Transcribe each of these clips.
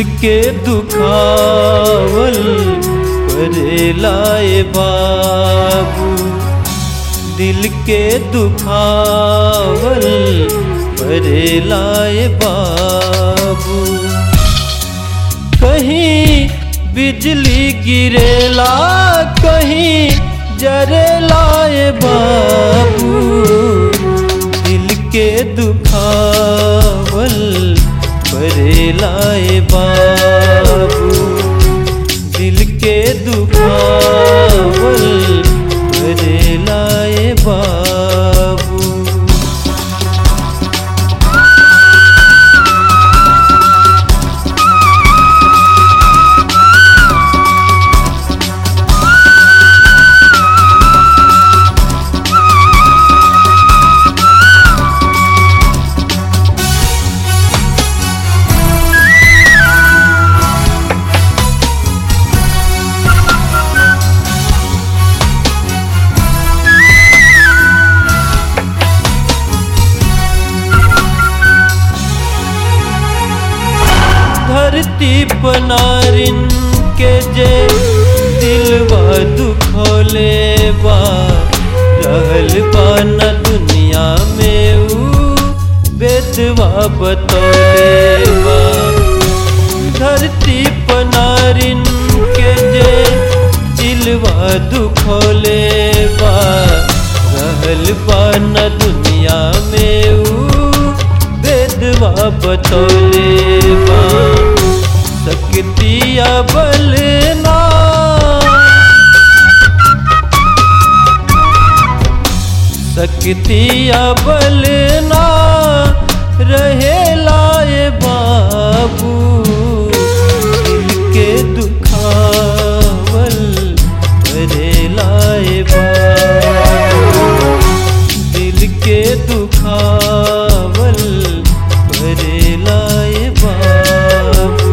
के दुखावल करेलाए बाबू, दिल के दुखावल करेलाए बाबू। कहीं बिजली गिरेला कहीं जरेलाए बाबू, दिल के दुखावल करेलाए बाबू, दिल के दुखावल करेलाए बाबू। धरती पनारिन के जे दिलवा दुखोले बा, रहल बा न दुनिया में ऊ बेदवा बतौले बा। धरती पनारिन के जे दिलवा दुखोले बा, रहल बा न दुनिया में ऊ बेदवा बतौले बा। सकतिया बलना सकतिया बलना रहेलाए बाबू, दिल के दुखावल करेलाए बाबू, दिल के दुखावल करेलाए बाबू।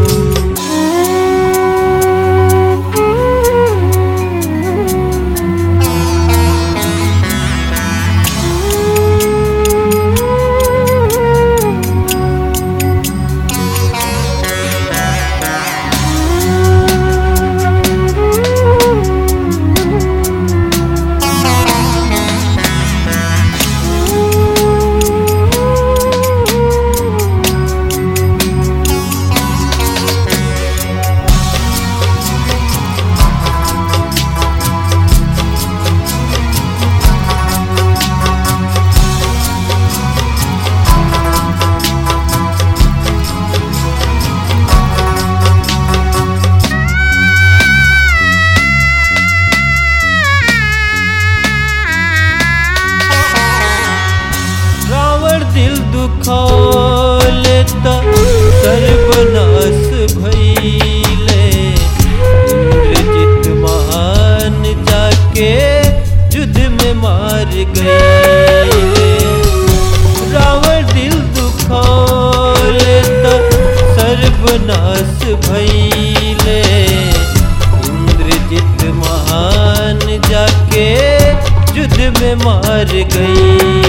दिल दुखौले त सर्वनाश भइले, इंद्रजित महान जाके युद्ध में मार गए। रावण दिल दुखौले त सर्वनाश भइले, इंद्रजित महान जाके युद्ध में मार गए।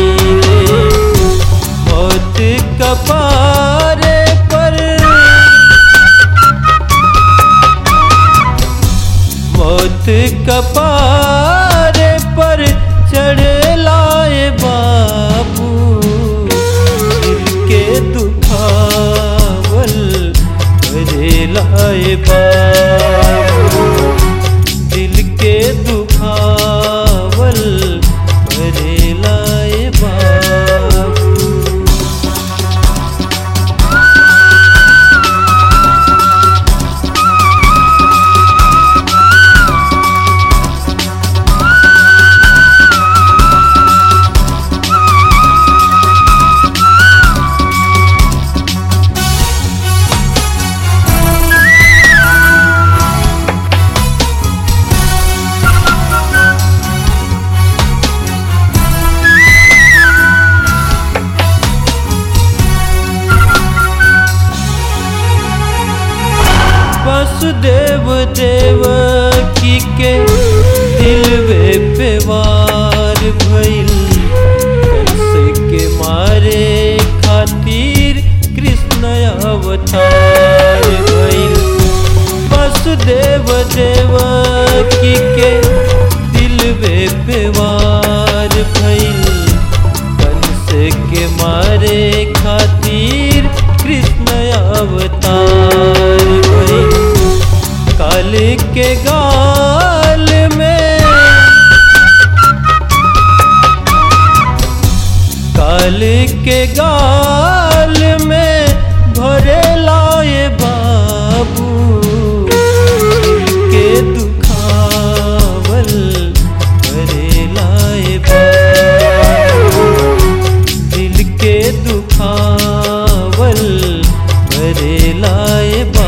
मौत कपारे पर मौत कपारे पर चढ़लाए बाबू, दिल के दुखावल करेलाए बाबू, दिल के दुखावल करेलाए बाबू। वासुदेव देवकी के दिलवे पे वार भइल, कंस के मारे खातिर कृष्ण अवतार भइल। पे वार भइल, कंस के मारे खातिर कृष्ण अवतार भइल। काल के गाल में, काल के गाल में भरे लाए बाबू, के दुखावल भरे लाए बाबू, दिल के दुखावल भरे लाए बाबू।